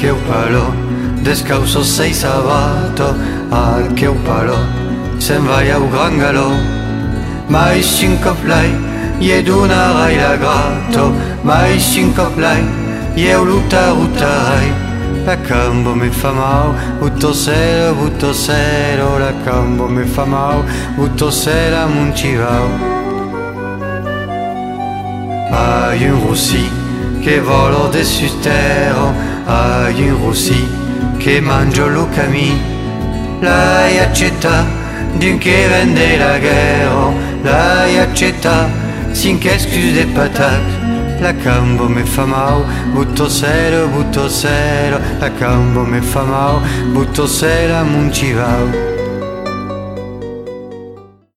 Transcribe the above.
che un palo, descalzo sei sabato, che un palo, sen vai a un gran galò. Mai cinque play, e d'una rai la grato, mai cinque play, e un lutarai. La cambo mi fa mau, butto sero, la cambo mi fa mau, butto sera non ci va. Hai un rossi che volo dessus terre, hai un rossi che mangio lo camì. L'hai accetta d'un che vende la guerra, l'hai accetta sin che scuse des patates. La cambo mi fa mau, butto sero, la cambo mi fa mau, butto sera non ci va.